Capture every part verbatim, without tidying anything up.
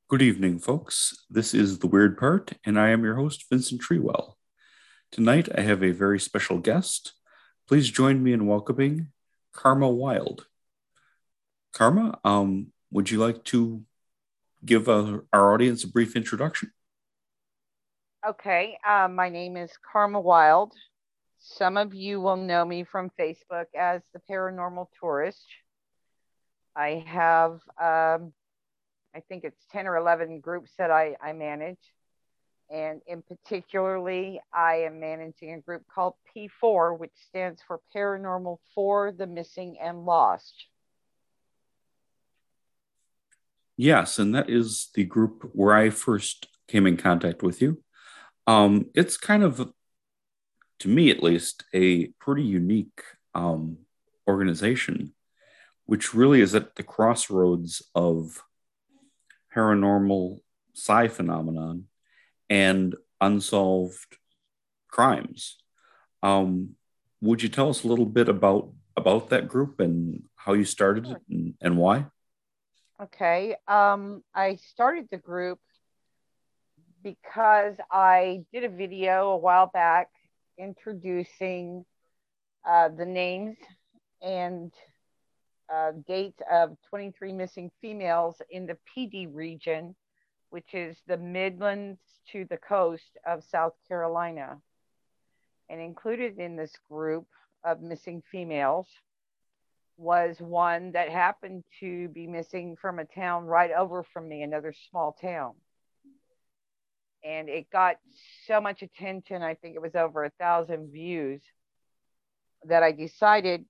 Good evening, folks. This is The Weird Part, and I am your host, Vincent Treewell. Tonight, I have a very special guest. Please join me in welcoming Karma Wild. Karma, um, would you like to give uh, our audience a brief introduction? Okay, um, my name is Karma Wild. Some of you will know me from Facebook as the Paranormal Tourist. I have, um, I think it's ten or eleven groups that I, I manage. And in particularly, I am managing a group called P four, which stands for Paranormal for the Missing and Lost. Yes, and that is the group where I first came in contact with you. Um, it's kind of, to me at least, a pretty unique um, organization, which really is at the crossroads of paranormal psi phenomenon and unsolved crimes. Um, would you tell us a little bit about about that group and how you started it Sure. and, and why? Okay, um, I started the group because I did a video a while back introducing uh, the names and uh, dates of twenty-three missing females in the P D region, which is the Midlands to the coast of South Carolina. And included in this group of missing females was one that happened to be missing from a town right over from me, another small town. And it got so much attention, I think it was over a thousand views, that I decided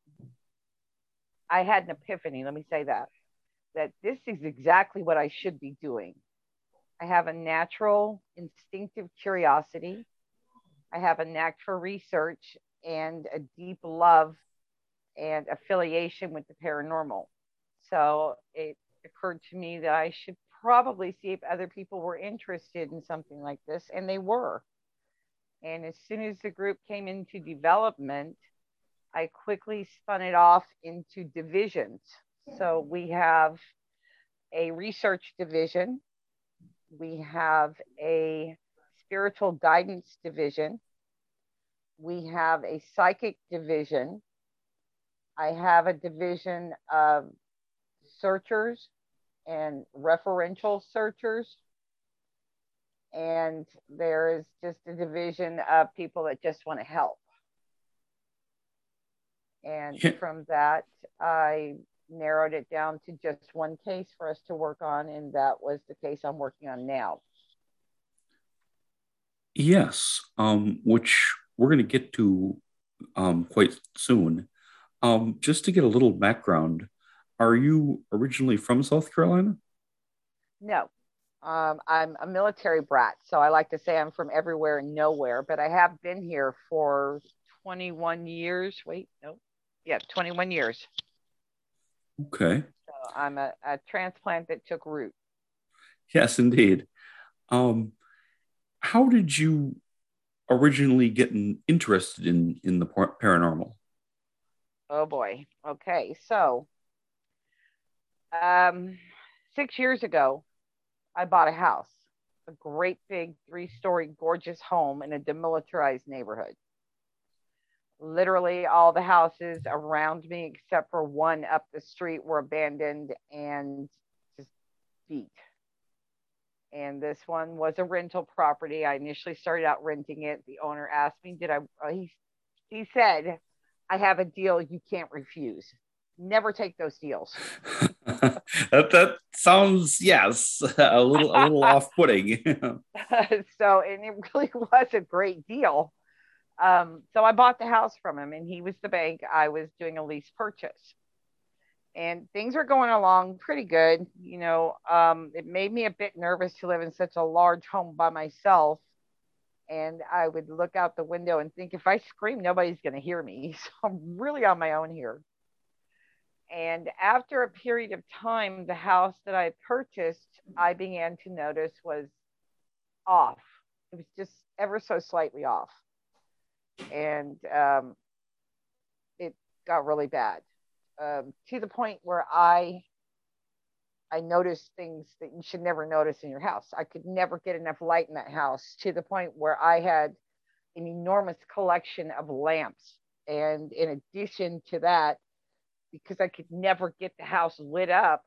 I had an epiphany. Let me say that, that this is exactly what I should be doing. I have a natural, instinctive curiosity. I have a knack for research and a deep love and affiliation with the paranormal. So it occurred to me that I should probably see if other people were interested in something like this, and they were. And as soon as the group came into development, I quickly spun it off into divisions. So we have a research division, we have a spiritual guidance division, we have a psychic division, I have a division of searchers and referential searchers, and there is just a division of people that just want to help. And Yeah, from that, I narrowed it down to just one case for us to work on, and that was the case I'm working on now. yes, um, which we're going to get to um, quite soon. Um, just to get a little background, are you originally from South Carolina? No, um, I'm a military brat, so I like to say I'm from everywhere and nowhere, but I have been here for twenty-one years. Wait, no, yeah, twenty-one years. Okay. So I'm a, a transplant that took root. Yes, indeed. Um, how did you originally get in, interested in in the paranormal? Oh boy. Okay, so um, six years ago, I bought a house, a great big three story gorgeous home in a demilitarized neighborhood. Literally, all the houses around me, except for one up the street, were abandoned and just beat. And this one was a rental property. I initially started out renting it. The owner asked me, "Did I?" uh, He he said, "I have a deal you can't refuse. Never take those deals." that that sounds, yes, a little a little off-putting. So, and it really was a great deal. Um, so I bought the house from him, and he was the bank. I was doing a lease purchase, and things were going along pretty good. You know, um, it made me a bit nervous to live in such a large home by myself. And I would look out the window and think, if I scream, nobody's going to hear me. So I'm really on my own here. And after a period of time, the house that I purchased, I began to notice was off. It was just ever so slightly off. And um, it got really bad, um, to the point where I I noticed things that you should never notice in your house. I could never get enough light in that house, to the point where I had an enormous collection of lamps. And in addition to that, because I could never get the house lit up,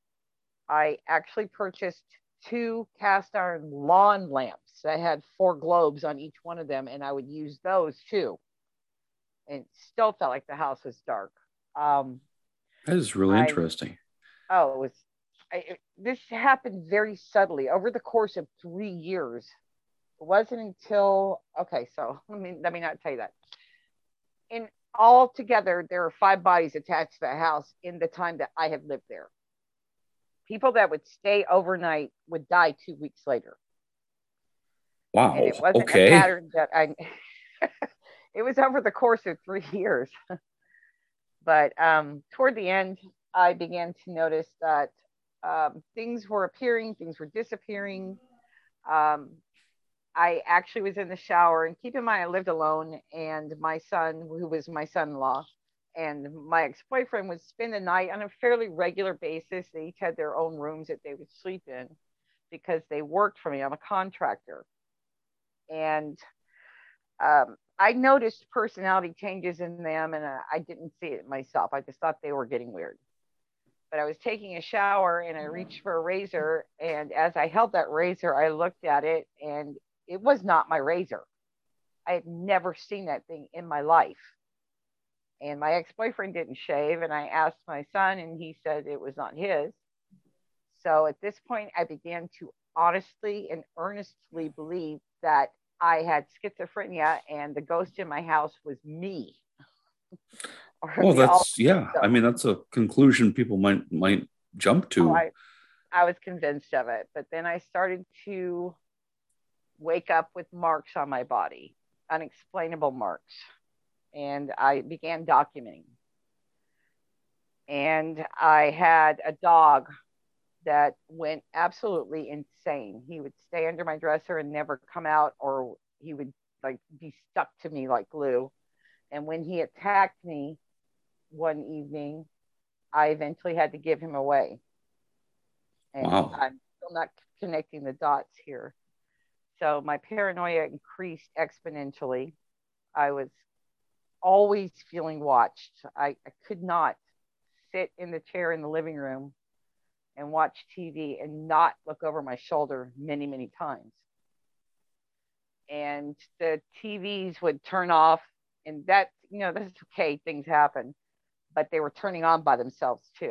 I actually purchased two cast iron lawn lamps that had four globes on each one of them, and I would use those too. And it still felt like the house was dark. Um, That is really I interesting. oh, it was I, it, this happened very subtly over the course of three years. It wasn't until okay, so let me let me not tell you that. In all together, there are five bodies attached to the house in the time that I have lived there. People that would stay overnight would die two weeks later. And Wow. it wasn't a Okay. pattern that I, it was over the course of three years. But um, toward the end, I began to notice that um, things were appearing, things were disappearing. Um, I actually was in the shower, and keep in mind, I lived alone, and my son, who was my son in law, and my ex boyfriend would spend the night on a fairly regular basis. They each had their own rooms that they would sleep in because they worked for me. I'm a contractor. And um, I noticed personality changes in them, and uh, I didn't see it myself. I just thought they were getting weird. But I was taking a shower, and I reached for a razor. And as I held that razor, I looked at it, and it was not my razor. I had never seen that thing in my life. And my ex boyfriend didn't shave. And I asked my son, and he said it was not his. So at this point, I began to honestly and earnestly believe that I had schizophrenia and the ghost in my house was me. Or Well, the all that's yeah. I mean, that's a conclusion people might might jump oh, to. I, I was convinced of it. But then I started to wake up with marks on my body, unexplainable marks. And I began documenting. And I had a dog that went absolutely insane. He would stay under my dresser and never come out, or he would like be stuck to me like glue. And when he attacked me one evening, I eventually had to give him away. And Wow. I'm still not connecting the dots here. So my paranoia increased exponentially. I was always feeling watched. I, I could not sit in the chair in the living room and watch T V and not look over my shoulder many, many times. And the T Vs would turn off, and that, you know, that's okay, things happen, but they were turning on by themselves too.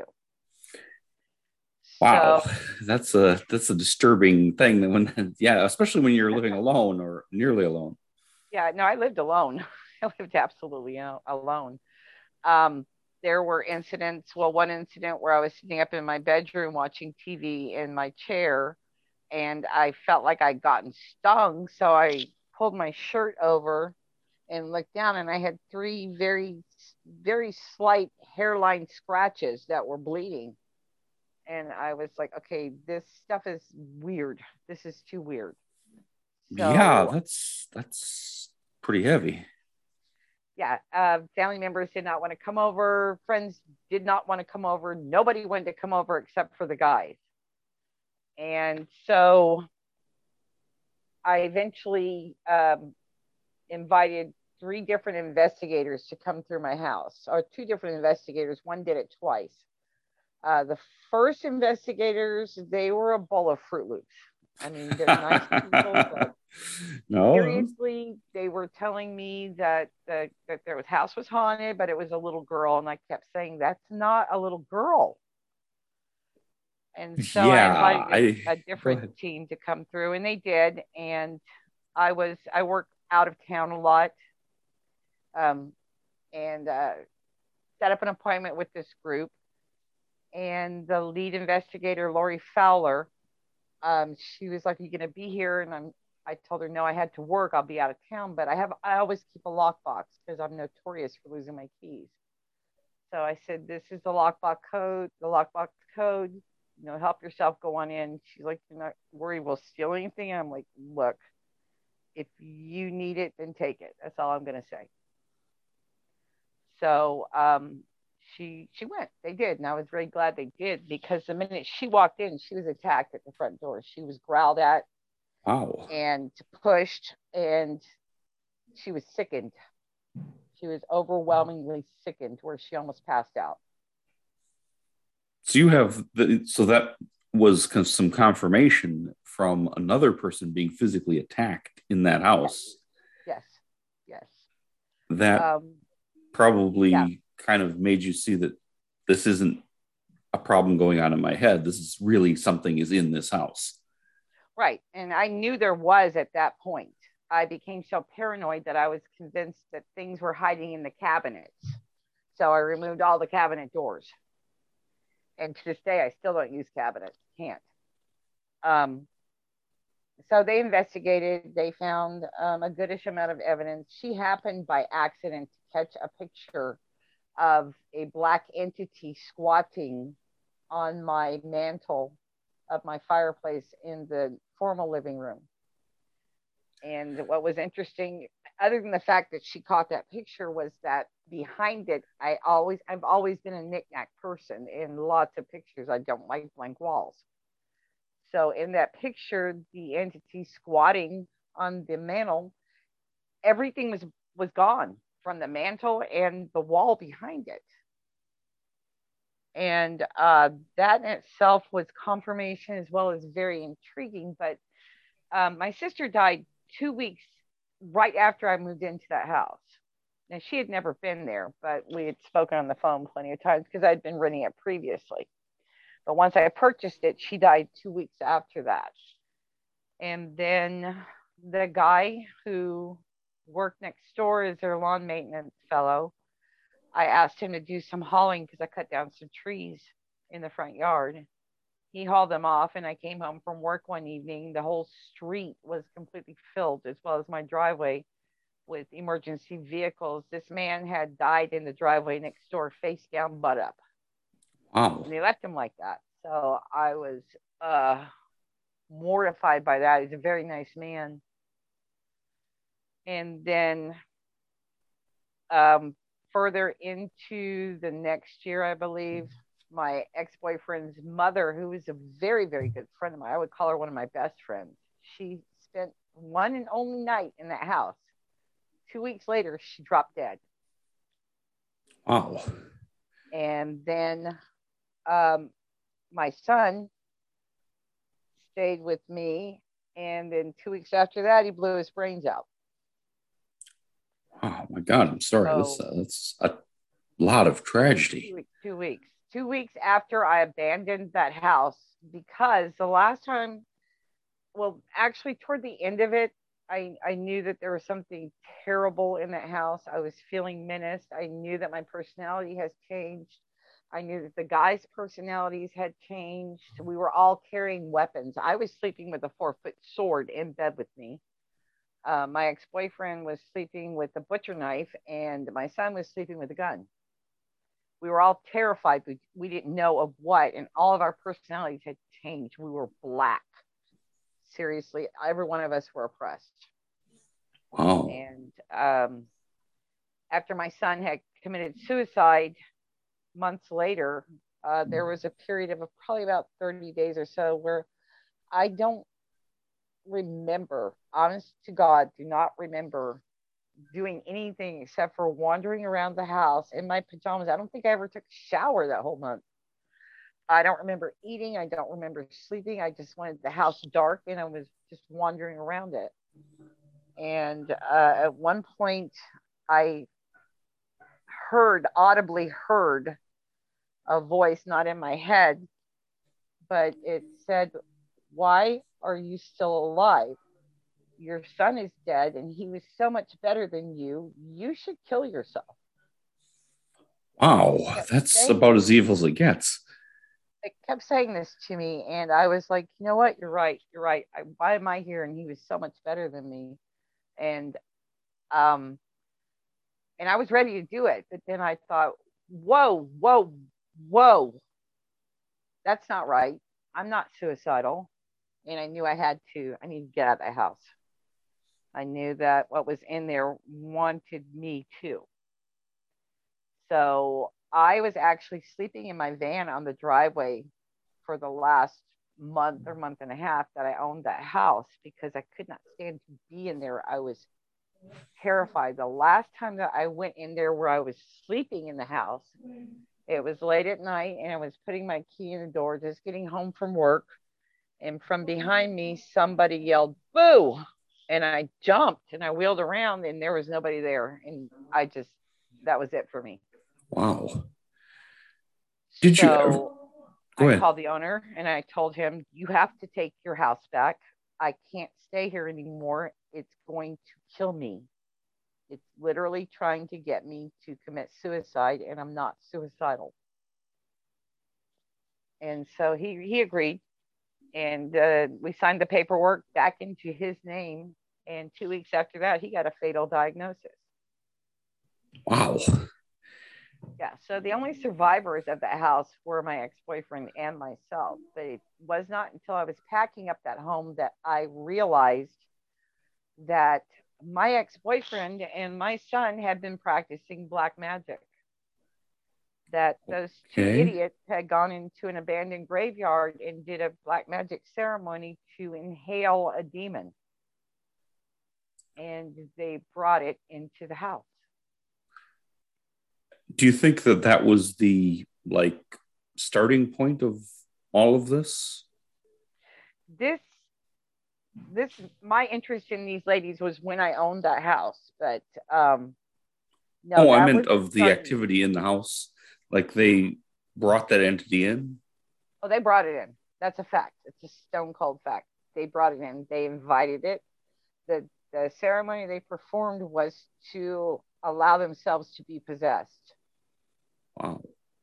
Wow. So, That's a that's a disturbing thing that when yeah, especially when you're living alone or nearly alone. yeah, no, I lived alone. I lived absolutely alone. Um, there were incidents. Well, one incident where I was sitting up in my bedroom watching T V in my chair, and I felt like I'd gotten stung. So I pulled my shirt over and looked down, and I had three very, very slight hairline scratches that were bleeding. And I was like, okay, this stuff is weird. This is too weird. Yeah, So, that's that's pretty heavy. yeah, uh, family members did not want to come over. Friends did not want to come over. Nobody wanted to come over except for the guys. And so I eventually um, invited three different investigators to come through my house, or two different investigators. One did it twice. Uh, the first investigators, they were a bowl of Fruit Loops. I mean, they're nice people, but No. seriously, they were telling me that the, that their house was haunted, but it was a little girl, and I kept saying that's not a little girl. And so I Yeah, invited I a, a go different ahead. team to come through, and they did. And I was I work out of town a lot, um, and uh, set up an appointment with this group. And the lead investigator, Lori Fowler, um, she was like, "Are you going to be here?" And I'm I told her no, I had to work. I'll be out of town, but I have I always keep a lockbox because I'm notorious for losing my keys. So I said, "This is the lockbox code. The lockbox code. You know, help yourself. Go on in." She's like, "You're not worried we'll steal anything?" I'm like, "Look, if you need it, then take it. That's all I'm going to say." So um, she she went. They did, and I was very glad they did, because the minute she walked in, she was attacked at the front door. She was growled at Wow. and pushed, and she was sickened. She was overwhelmingly sickened, where she almost passed out. So you have the so that was con- some confirmation from another person being physically attacked in that house. Yes, yes. That Um, yeah, probably kind of made you see that this isn't a problem going on in my head. This is really something is in this house. right. And I knew there was at that point. I became so paranoid that I was convinced that things were hiding in the cabinets. So I removed all the cabinet doors. And to this day, I still don't use cabinets. Can't. Um, so they investigated. They found um, a goodish amount of evidence. She happened by accident to catch a picture of a black entity squatting on my mantle of my fireplace in the formal living room. And what was interesting, other than the fact that she caught that picture, was that behind it, I always, I've always been a knickknack person in lots of pictures. I don't like blank walls. So in that picture, the entity squatting on the mantle, everything was was gone from the mantle and the wall behind it. And uh, that in itself was confirmation, as well as very intriguing. But um, my sister died two weeks right after I moved into that house. Now, she had never been there, but we had spoken on the phone plenty of times because I'd been renting it previously. But once I purchased it, she died two weeks after that. And then the guy who worked next door as their lawn maintenance fellow, I asked him to do some hauling because I cut down some trees in the front yard. He hauled them off, and I came home from work one evening. The whole street was completely filled, as well as my driveway, with emergency vehicles. This man had died in the driveway next door, face down, butt up. Wow. And they left him like that. So I was uh, mortified by that. He's a very nice man. And then um, further into the next year, I believe, my ex-boyfriend's mother, who was a very, very good friend of mine, I would call her one of my best friends. She spent one and only night in that house. Two weeks later, she dropped dead. Wow. And then um, my son stayed with me. And then two weeks after that, he blew his brains out. Oh my God, I'm sorry. So, that's, uh, that's a lot of tragedy. Two, two weeks. Two weeks after I abandoned that house, because the last time, well, actually, toward the end of it, I, I knew that there was something terrible in that house. I was feeling menaced. I knew that my personality has changed. I knew that the guys' personalities had changed. We were all carrying weapons. I was sleeping with a four foot sword in bed with me. Uh, my ex-boyfriend was sleeping with a butcher knife, and my son was sleeping with a gun. We were all terrified. We, we didn't know of what, and all of our personalities had changed. We were black. Seriously, every one of us were oppressed. Wow. And um, after my son had committed suicide months later, uh, there was a period of probably about thirty days or so where I don't remember, honest to God, do not remember doing anything except for wandering around the house in my pajamas. I don't think I ever took a shower that whole month. I don't remember eating. I don't remember sleeping. I just wanted the house dark, and I was just wandering around it. And uh, at one point, I heard, audibly heard a voice, not in my head, but it said, "Why are you still alive? Your son is dead, and he was so much better than you. You should kill yourself." Wow. That's about as evil as it gets. It kept saying this to me, and I was like, you know what? You're right. You're right. I, why am I here? And he was so much better than me. And um, and I was ready to do it, but then I thought, whoa, whoa, whoa, that's not right. I'm not suicidal. And I knew I had to. I needed to get out of the house. I knew that what was in there wanted me too. So I was actually sleeping in my van on the driveway for the last month or month and a half that I owned that house because I could not stand to be in there. I was terrified. The last time that I went in there where I was sleeping in the house, it was late at night and I was putting my key in the door, just getting home from work. And from behind me, somebody yelled, "Boo!" And I jumped and I wheeled around and there was nobody there. And I just, that was it for me. Wow. Did you ever? So Go I ahead. called the owner and I told him, "You have to take your house back. I can't stay here anymore. It's going to kill me. It's literally trying to get me to commit suicide, and I'm not suicidal." And so he, he agreed. And uh, we signed the paperwork back into his name. And two weeks after that, he got a fatal diagnosis. Wow. Yeah. So the only survivors of that house were my ex boyfriend and myself. But it was not until I was packing up that home that I realized that my ex boyfriend and my son had been practicing black magic. That those two Okay. idiots had gone into an abandoned graveyard and did a black magic ceremony to inhale a demon. And they brought it into the house. Do you think that that was the like starting point of all of this? This this my interest in these ladies was when I owned that house, but um no, Oh, I that meant was the of the starting. activity in the house. Like they brought that entity in. Oh, they brought it in. That's a fact. It's a stone cold fact. They brought it in. They invited it. The the ceremony they performed was to allow themselves to be possessed. Wow.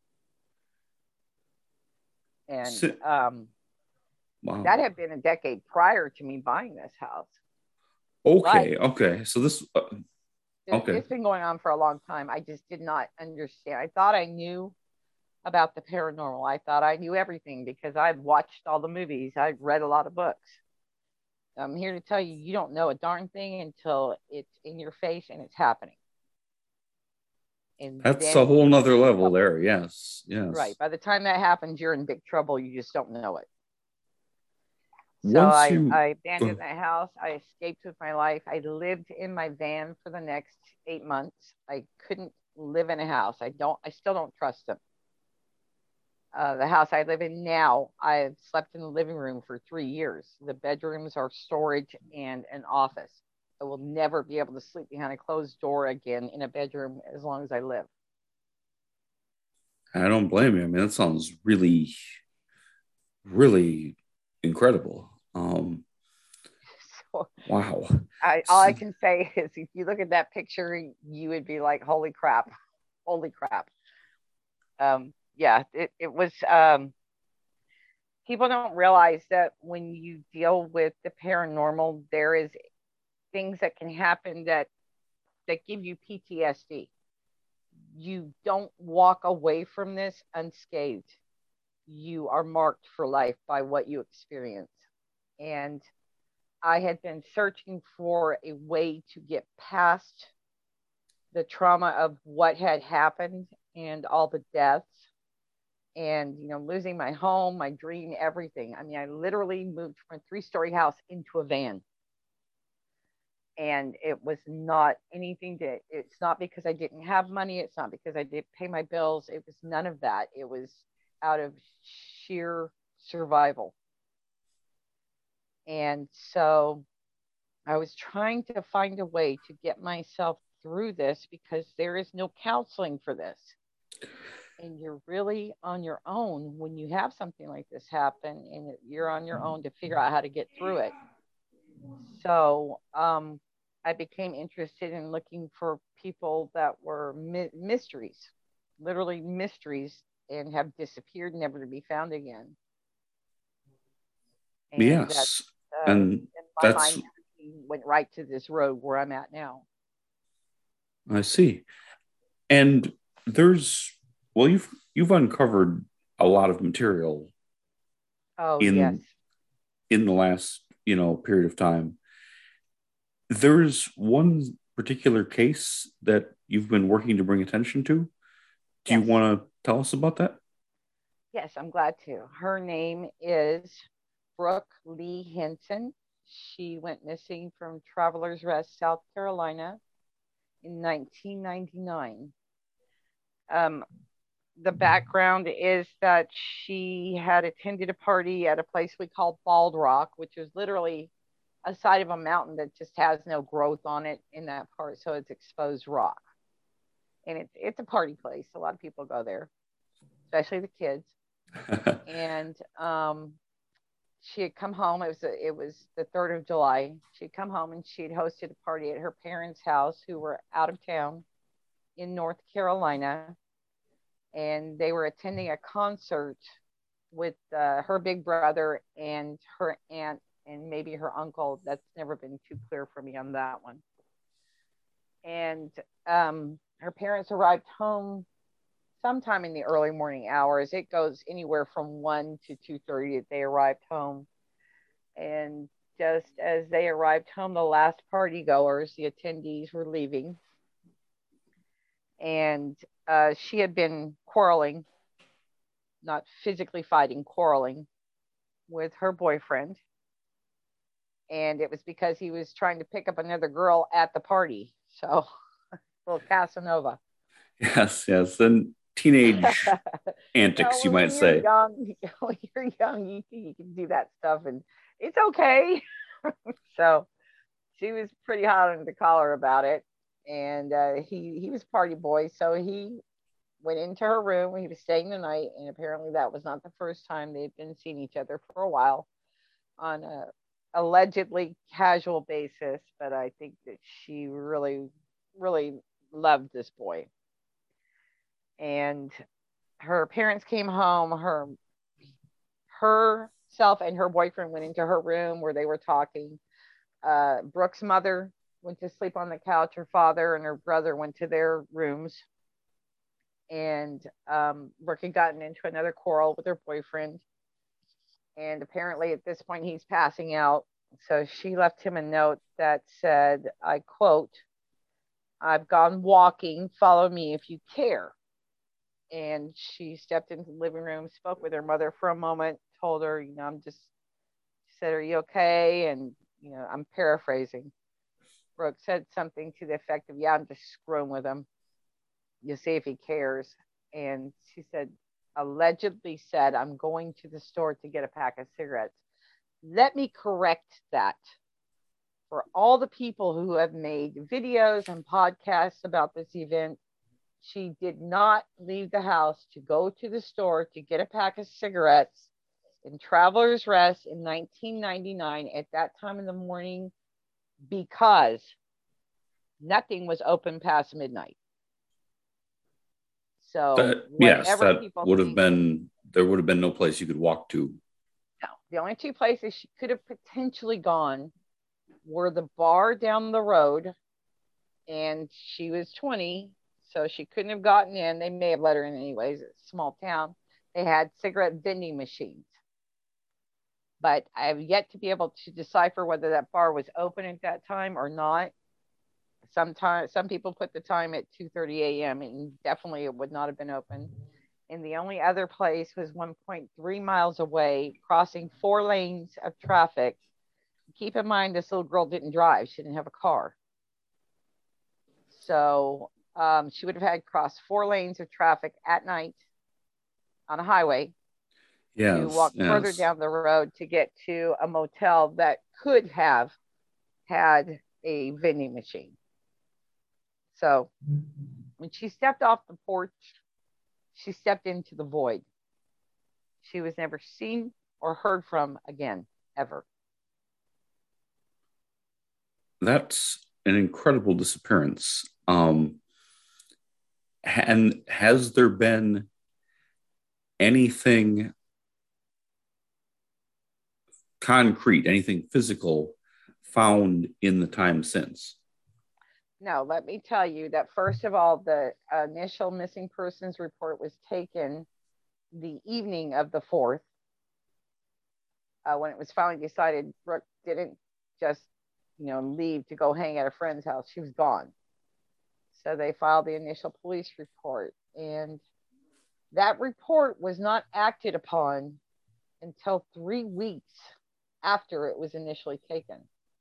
And Si- um that wow. had been a decade prior to me buying this house. But Okay. Okay. So this. Uh, it, okay. it's been going on for a long time. I just did not understand. I thought I knew about the paranormal. I thought I knew everything because I'd watched all the movies. I'd read a lot of books. I'm here to tell you, you don't know a darn thing until it's in your face and it's happening. And That's a then whole you're in nother big level trouble. there. Yes. Right. Yes. By the time that happens, you're in big trouble. You just don't know it. So Once I, you. I Go abandoned that house. I escaped with my life. I lived in my van for the next eight months. I couldn't live in a house. I don't, I still don't trust them. Uh, the house I live in now, I've slept in the living room for three years. The bedrooms are storage and an office. I will never be able to sleep behind a closed door again in a bedroom as long as I live. I don't blame you. I mean, that sounds really, really incredible. Um, So wow. I, all I So, can say is if you look at that picture, you would be like, holy crap, holy crap. Um, yeah, it, it was, um, people don't realize that when you deal with the paranormal, there is things that can happen that, that give you P T S D. You don't walk away from this unscathed. You are marked for life by what you experience. And I had been searching for a way to get past the trauma of what had happened and all the deaths and you know losing my home, my dream, everything. I mean, I literally moved from a three-story house into a van. And it was not anything to, it's not because I didn't have money, it's not because I didn't pay my bills, it was none of that. It was out of sheer survival. And so I was trying to find a way to get myself through this because there is no counseling for this. And you're really on your own when you have something like this happen, and you're on your own to figure out how to get through it. So um, I became interested in looking for people that were my- mysteries, literally mysteries, and have disappeared, never to be found again. And that, yes. uh, And and my that's, mind went right to this road where I'm at now. I see. And there's, well, you've, you've uncovered a lot of material Oh yes. in, in the last, you know, period of time. There's one particular case that you've been working to bring attention to. Do you Yes. want to tell us about that? Yes, I'm glad to. Her name is Brooke Lee Henson. She went missing from Travelers Rest, South Carolina in nineteen ninety-nine. Um, the background is that she had attended a party at a place we call Bald Rock, which is literally a side of a mountain that just has no growth on it in that part, so it's exposed rock. And it's it's a party place. A lot of people go there, especially the kids. And um, she had come home. It was a, it was the third of July. She'd come home and she'd hosted a party at her parents' house, who were out of town in North Carolina, and they were attending a concert with uh, her big brother and her aunt and maybe her uncle. That's never been too clear for me on that one. And um, her parents arrived home sometime in the early morning hours. It goes anywhere from one to two thirty that they arrived home. And just as they arrived home, the last party goers, the attendees, were leaving. And uh, she had been quarreling, not physically fighting, quarreling with her boyfriend. And it was because he was trying to pick up another girl at the party. So, little Casanova. Yes, yes. And teenage antics, No, you when might you're say. young, when you're young, you think you can do that stuff, and it's okay. So she was pretty hot under the collar about it, and uh, he he was a party boy, so he went into her room. He was staying the night, and apparently that was not the first time they'd been seeing each other for a while on a allegedly casual basis. But I think that she really, really loved this boy, and her parents came home. Her herself and her boyfriend went into her room where they were talking. Uh, Brooke's mother went to sleep on the couch. Her father and her brother went to their rooms. And um, Brooke had gotten into another quarrel with her boyfriend. And apparently at this point, he's passing out. So she left him a note that said, I quote, "I've gone walking. Follow me if you care." And she stepped into the living room, spoke with her mother for a moment, told her, you know, I'm just, she said, "Are you okay?" And, you know, I'm paraphrasing. Brooke said something to the effect of, "Yeah, I'm just screwing with him. You see if he cares." And she said, allegedly said, "I'm going to the store to get a pack of cigarettes." Let me correct that for all the people who have made videos and podcasts about this event. She did not leave the house to go to the store to get a pack of cigarettes in Travelers Rest in nineteen ninety-nine at that time in the morning, because nothing was open past midnight. So That, yes, whatever that people would have think, been, there would have been no place you could walk to. no, the only two places she could have potentially gone were the bar down the road, and she was twenty, so she couldn't have gotten in. They may have let her in anyways. It's a small town. They had cigarette vending machines, but I have yet to be able to decipher whether that bar was open at that time or not. Sometimes some people put the time at two thirty a.m. and definitely it would not have been open. And the only other place was one point three miles away, crossing four lanes of traffic. Keep in mind, this little girl didn't drive. She didn't have a car. So um, she would have had crossed four lanes of traffic at night on a highway to Yes, walk further yes. down the road to get to a motel that could have had a vending machine. So when she stepped off the porch, she stepped into the void. She was never seen or heard from again, ever. That's an incredible disappearance. Um, and has there been anything concrete, anything physical found in the time since? No, let me tell you that first of all, the initial missing persons report was taken the evening of the fourth, uh, when it was finally decided Brooke didn't just, you know, leave to go hang at a friend's house. She was gone. So they filed the initial police report. And That report was not acted upon until three weeks after it was initially taken.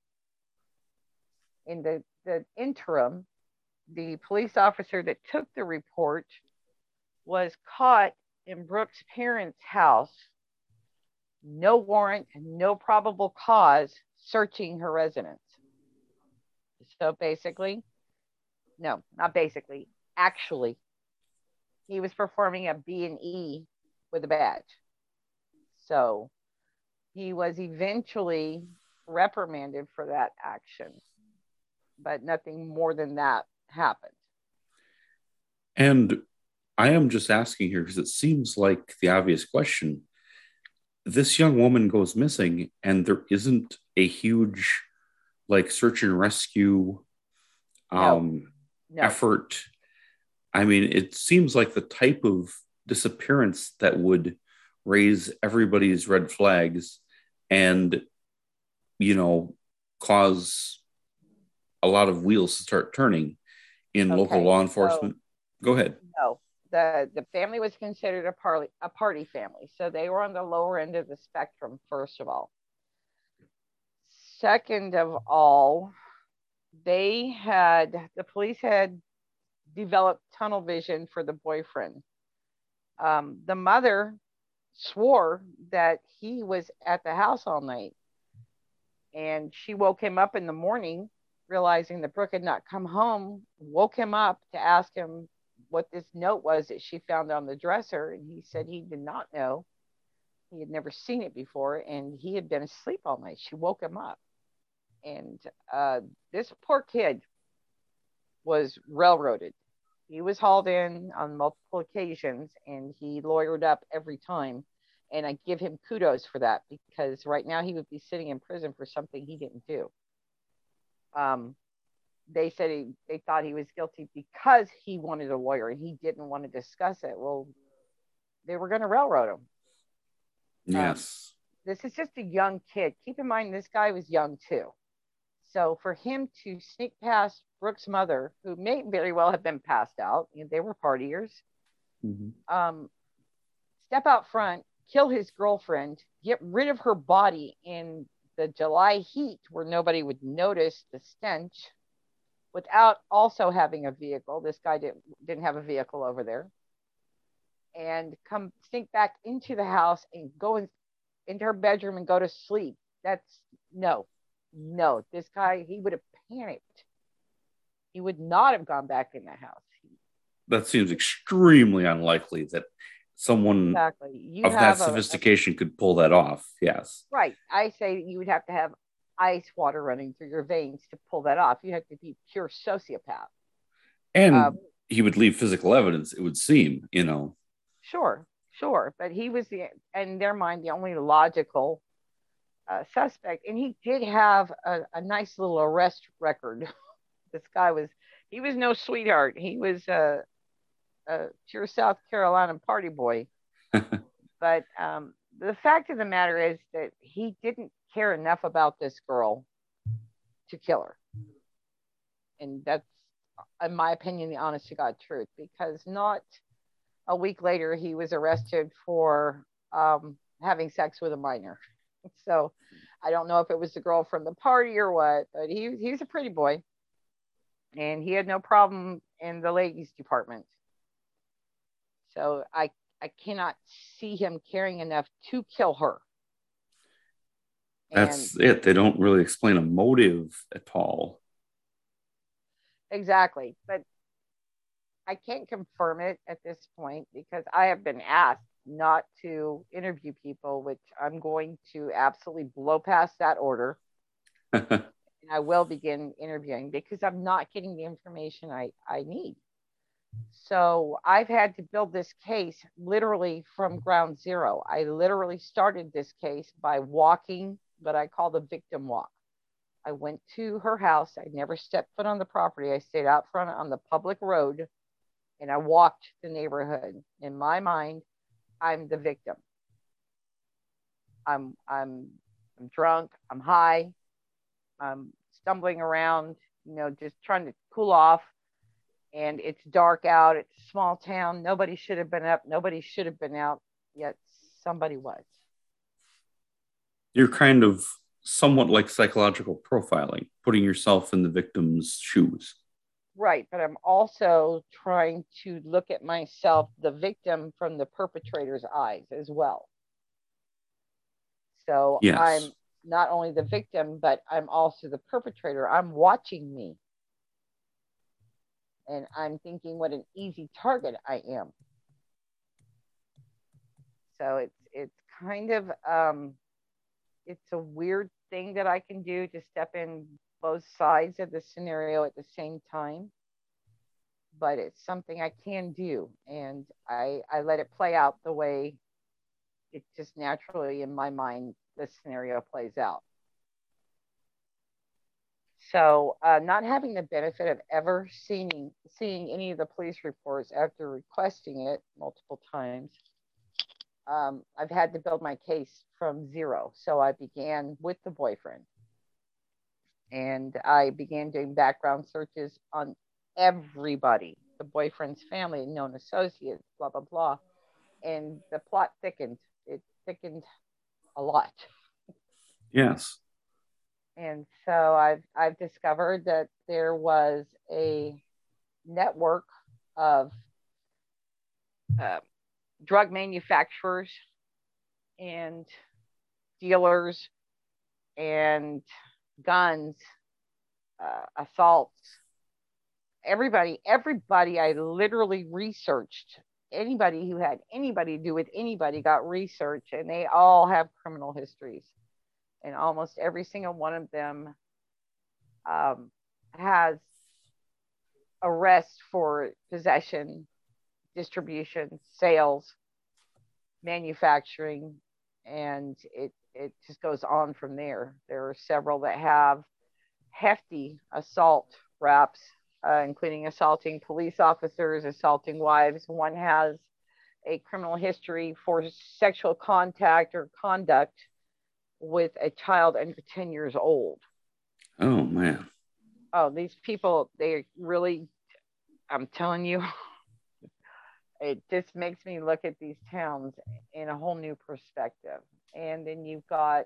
In the, the interim, the police officer that took the report was caught in Brooke's parents' house, no warrant, no probable cause, searching her residence. So basically, no, not basically, actually, he was performing a B and E with a badge. So he was eventually reprimanded for that action, but nothing more than that happened. And I am just asking here because it seems like the obvious question. This young woman goes missing, and there isn't a huge like search and rescue um, no. No. effort. I mean, it seems like the type of disappearance that would raise everybody's red flags and, you know, cause a lot of wheels to start turning in Okay, local law enforcement. So, Go ahead. No, the the family was considered a party a party family, so they were on the lower end of the spectrum. First of all, second of all, they had the police had developed tunnel vision for the boyfriend. Um, the mother swore that he was at the house all night, and she woke him up in the morning, realizing that Brooke had not come home. Woke him up to ask him what this note was that she found on the dresser, and he said he did not know. He had never seen it before, and he had been asleep all night. She woke him up, and uh, this poor kid was railroaded. He was hauled in on multiple occasions, and he lawyered up every time. And I give him kudos for that, because right now he would be sitting in prison for something he didn't do. Um, they said he, they thought he was guilty because he wanted a lawyer and he didn't want to discuss it. Well, they were going to railroad him. Yes. Um, this is just a young kid. Keep in mind, this guy was young too. So for him to sneak past Brooke's mother, who may very well have been passed out, you know, they were partiers, mm-hmm. um, step out front, kill his girlfriend, get rid of her body in the July heat where nobody would notice the stench, without also having a vehicle. This guy didn't, didn't have a vehicle over there. And come sneak back into the house and go in, into her bedroom and go to sleep. That's no, no. This guy, he would have panicked. He would not have gone back in the house. That seems extremely unlikely that someone exactly. you of that sophistication a, a, could pull that off. Yes. Right. I say you would have to have ice water running through your veins to pull that off. You have to be pure sociopath. And um, he would leave physical evidence, it would seem, you know. Sure, sure. But he was, the, in their mind, the only logical uh, suspect. And he did have a, a nice little arrest record. This guy was, he was no sweetheart. He was a, a pure South Carolina party boy. But um, the fact of the matter is that he didn't care enough about this girl to kill her. And that's, in my opinion, the honest to God truth, because not a week later, he was arrested for um, having sex with a minor. So I don't know if it was the girl from the party or what, but he, he was a pretty boy. And he had no problem in the ladies' department. So I, I cannot see him caring enough to kill her. That's and, it. They don't really explain a motive at all. Exactly. But I can't confirm it at this point because I have been asked not to interview people, which I'm going to absolutely blow past that order. And I will begin interviewing because I'm not getting the information I, I need. So I've had to build this case literally from ground zero. I literally started this case by walking what I call the victim walk. I went to her house. I never stepped foot on the property. I stayed out front on the public road and I walked the neighborhood. In my mind, I'm the victim. I'm I'm I'm drunk. I'm high. I'm stumbling around, you know, just trying to cool off. and it's dark out. It's a small town. Nobody should have been up. Nobody should have been out, yet somebody was. You're kind of somewhat like psychological profiling, putting yourself in the victim's shoes. Right, but I'm also trying to look at myself, the victim, from the perpetrator's eyes as well. So Yes. I'm not only the victim, but I'm also the perpetrator. I'm watching me. And I'm thinking what an easy target I am. So it's it's kind of um, it's a weird thing that I can do, to step in both sides of the scenario at the same time. But it's something I can do, and I I let it play out the way it just naturally in my mind the scenario plays out. So, uh, not having the benefit of ever seeing seeing any of the police reports after requesting it multiple times, um, I've had to build my case from zero. So I began with the boyfriend, and I began doing background searches on everybody, the boyfriend's family, known associates, blah blah blah, and the plot thickened. It thickened a lot. Yes. And so I've I've discovered that there was a network of uh, drug manufacturers and dealers and guns, uh, assaults. Everybody, everybody. I literally researched. Anybody who had anybody to do with anybody got research, and they all have criminal histories. And almost every single one of them um, has arrest for possession, distribution, sales, manufacturing, and it it just goes on from there. There are several that have hefty assault raps, uh, including assaulting police officers, assaulting wives. One has a criminal history for sexual contact or conduct with a child under ten years old. Oh, man. Oh, these people, they really, I'm telling you, it just makes me look at these towns in a whole new perspective. And then you've got,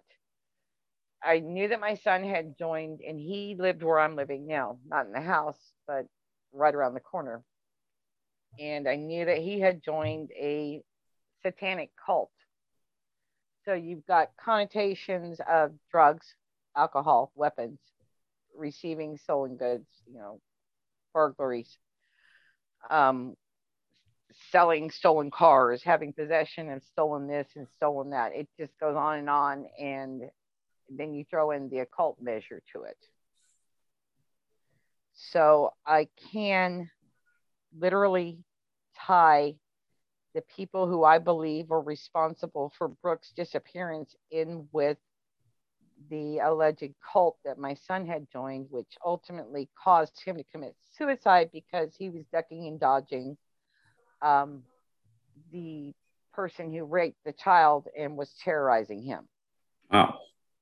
I knew that my son had joined, and he lived where I'm living now, not in the house, but right around the corner. And I knew that he had joined a satanic cult. So you've got connotations of drugs, alcohol, weapons, receiving stolen goods, you know, burglaries, um, selling stolen cars, having possession of stolen this and stolen that. It just goes on and on. And then you throw in the occult measure to it. So I can literally tie the people who I believe are responsible for Brooke's disappearance in with the alleged cult that my son had joined, which ultimately caused him to commit suicide because he was ducking and dodging um, the person who raped the child and was terrorizing him. Wow.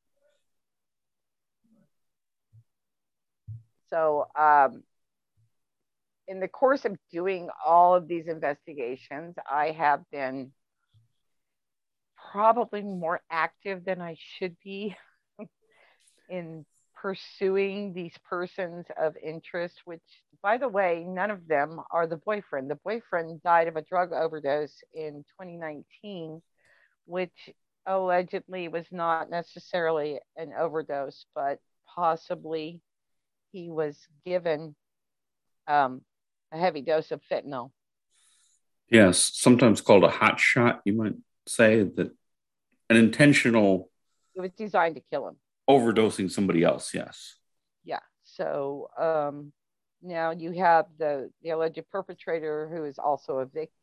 So, um, in the course of doing all of these investigations, I have been probably more active than I should be in pursuing these persons of interest, which, by the way, none of them are the boyfriend. The boyfriend died of a drug overdose in twenty nineteen, which allegedly was not necessarily an overdose, but possibly he was given um, a heavy dose of fentanyl. Yes. Sometimes called a hot shot, you might say, that an intentional It was designed to kill him. overdosing somebody else. Yes. Yeah. So um, now you have the, the alleged perpetrator, who is also a victim.